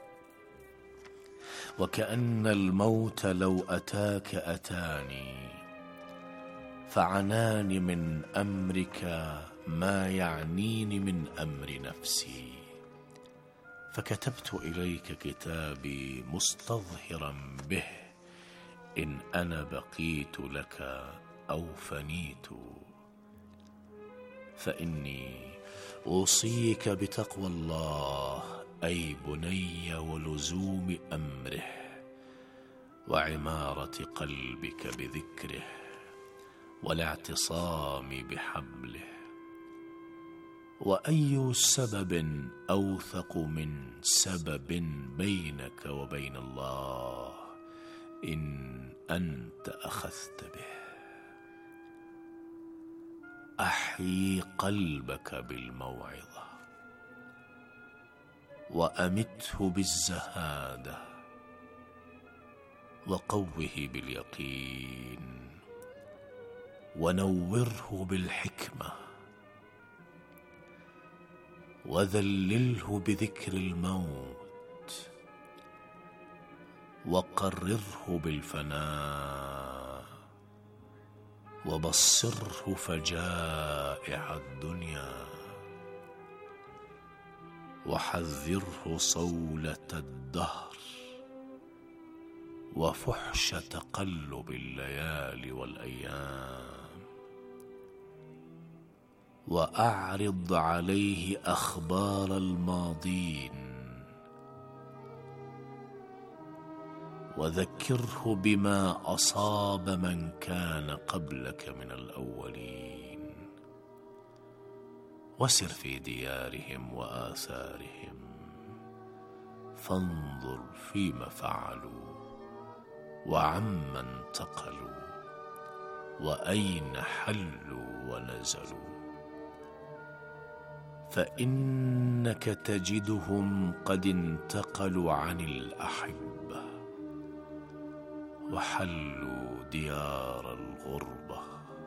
وكأن الموت لو أتاك أتاني، فعناني من أمرك ما يعنيني من أمر نفسي، فكتبت إليك كتابي مستظهرا به إن أنا بقيت لك أو فنيت. فإني أوصيك بتقوى الله أي بني ولزوم أمره وعمارة قلبك بذكره والاعتصام بحبله. وأي سبب أوثق من سبب بينك وبين الله إن أنت أخذت به. أحيي قلبك بالموعظة وأمته بالزهادة وقوه باليقين ونوره بالحكمة وذلله بذكر الموت وقرره بالفناء وبصره فجائع الدنيا وحذره صولة الدهر وفحش تقلب الليالي والأيام، وأعرض عليه أخبار الماضين وذكره بما أصاب من كان قبلك من الأولين، وسر في ديارهم وآثارهم فانظر فيما فعلوا وعما انتقلوا وأين حلوا ونزلوا، فإنك تجدهم قد انتقلوا عن الأحبة وحلوا ديار الغربة،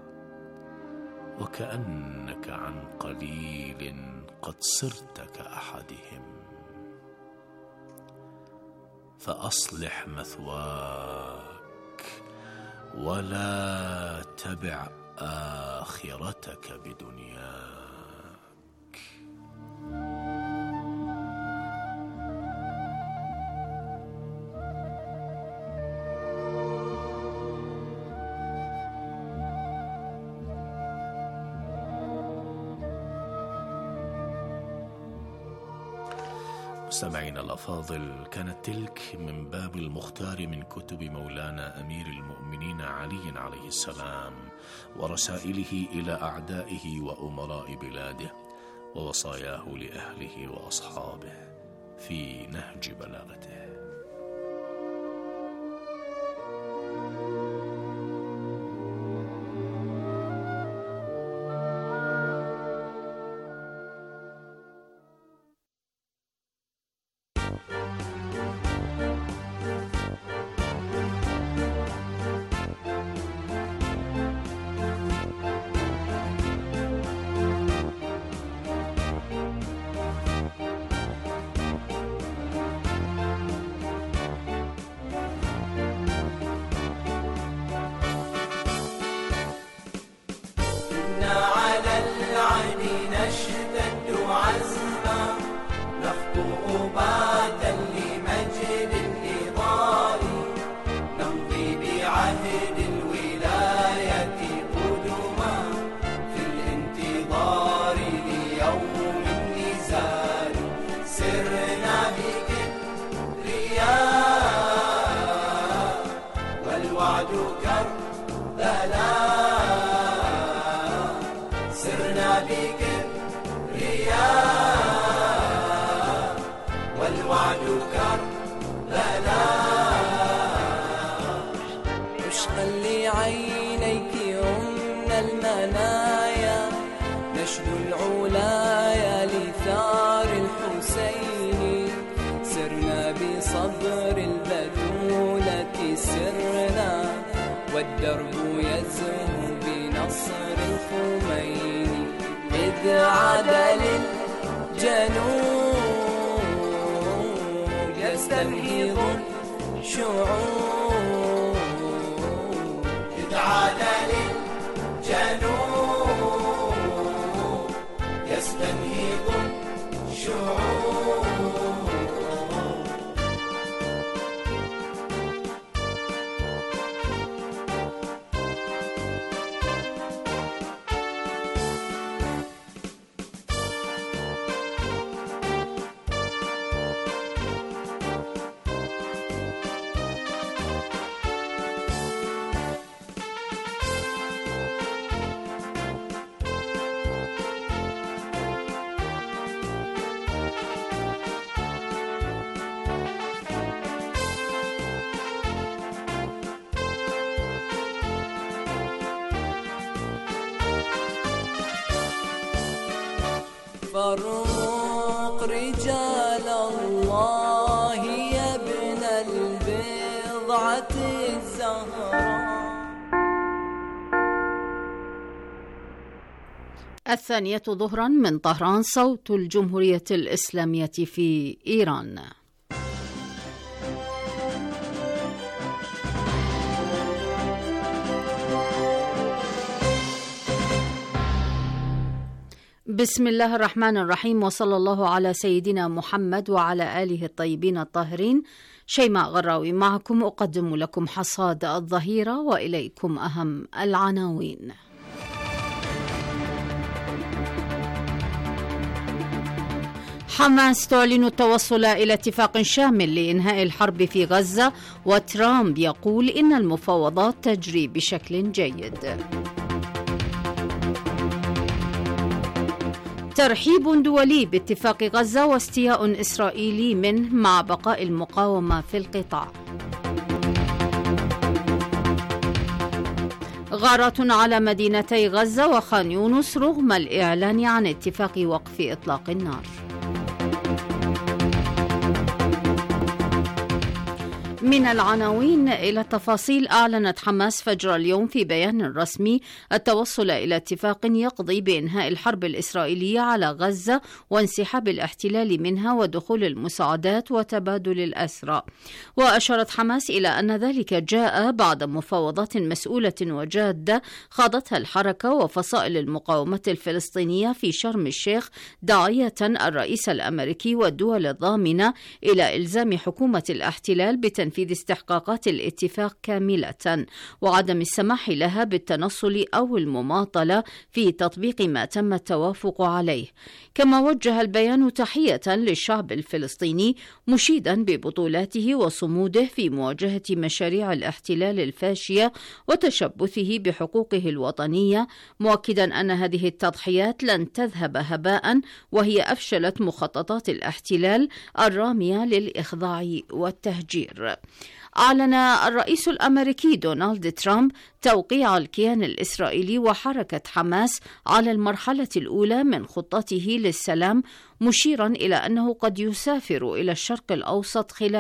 وكأنك عن قليل قد صرت كأحدهم. فأصلح مثواك ولا تبع آخرتك بدنياك. مستمعينا الأفاضل، كانت تلك من باب المختار من كتب مولانا أمير المؤمنين علي عليه السلام، ورسائله إلى أعدائه وأمراء بلاده، ووصاياه لأهله وأصحابه في نهج بلاغته. والدرب يزهو بنصر الخميني إذ عاد للجنوب يستنهض الشعوب إذ عاد للجنوب يستنهض الشعوب. فارمق رجال الله يا ابن البضعة الزهراء. الثانية ظهرا من طهران، صوت الجمهورية الإسلامية في إيران. بسم الله الرحمن الرحيم، وصلى الله على سيدنا محمد وعلى آله الطيبين الطاهرين. شيماء غراوي معكم، أقدم لكم حصاد الظهيرة وإليكم أهم العناوين. حماس تعلن التوصل إلى اتفاق شامل لإنهاء الحرب في غزة، وترامب يقول إن المفاوضات تجري بشكل جيد. ترحيب دولي باتفاق غزة واستياء إسرائيلي منه مع بقاء المقاومة في القطاع. غارات على مدينتي غزة وخان يونس رغم الإعلان عن اتفاق وقف إطلاق النار. من العناوين إلى التفاصيل. أعلنت حماس فجر اليوم في بيان رسمي التوصل إلى اتفاق يقضي بإنهاء الحرب الإسرائيلية على غزة وانسحاب الاحتلال منها ودخول المساعدات وتبادل الأسرى. وأشارت حماس إلى أن ذلك جاء بعد مفاوضات مسؤولة وجادة خاضتها الحركة وفصائل المقاومة الفلسطينية في شرم الشيخ، داعية الرئيس الأمريكي والدول الضامنة إلى إلزام حكومة الاحتلال بتنفيذ تنفيذ استحقاقات الاتفاق كاملة، وعدم السماح لها بالتنصل أو المماطلة في تطبيق ما تم التوافق عليه. كما وجه البيان تحية للشعب الفلسطيني، مشيدا ببطولاته وصموده في مواجهة مشاريع الاحتلال الفاشية وتشبثه بحقوقه الوطنية، مؤكدا أن هذه التضحيات لن تذهب هباء، وهي أفشلت مخططات الاحتلال الرامية للإخضاع والتهجير. أعلن الرئيس الأمريكي دونالد ترامب توقيع الكيان الإسرائيلي وحركة حماس على المرحلة الأولى من خطته للسلام، مشيرا إلى أنه قد يسافر إلى الشرق الأوسط خلال